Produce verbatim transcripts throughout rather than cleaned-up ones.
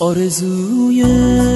آرزوی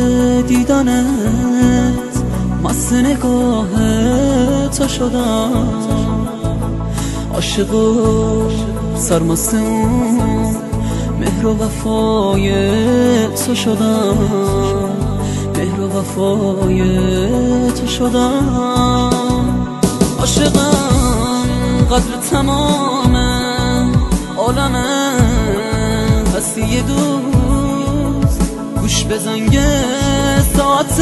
دیدنت مست نگاه تو شدم، عاشق و سرمست اون مهر و وفای تو شدم، مهر و وفای تو شدم. عاشقم قدر تمام عالم هستی دوست، گوش به زنگ ساعت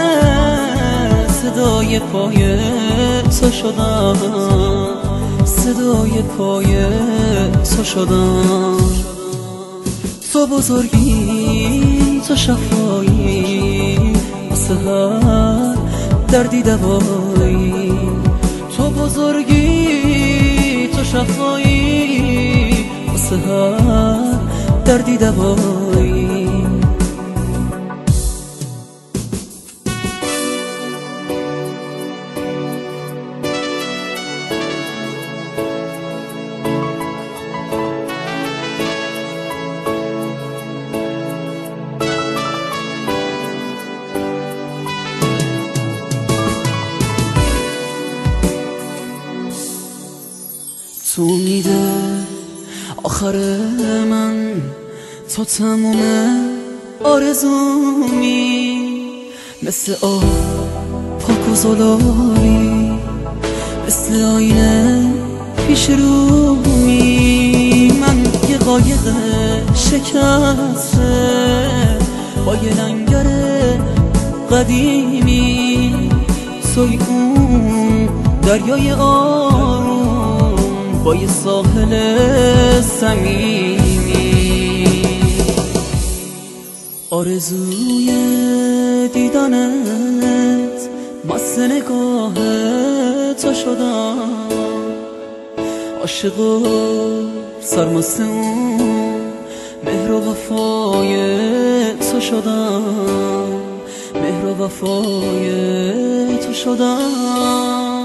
صدای پای تو شدم، صدای پای تو شدم. تو بزرگی، تو شفایی، واسه هر دردی دوایی. تو بزرگی، تو شفایی، واسه هر دردی دوایی. تو میده آخر من، تو تموم آرزومی، مثل آب پاک و زلالی، مثل آینه پیش رومی. من یه قایق شکسته با یه لنگر قدیمی، توی اون دریای آروم با یه ساحل صمیمی. آرزوی دیدنت مست نگاه تو شدم، عاشق و سرمست اون مهر و وفای تو شدم، مهر و وفای تو شدم.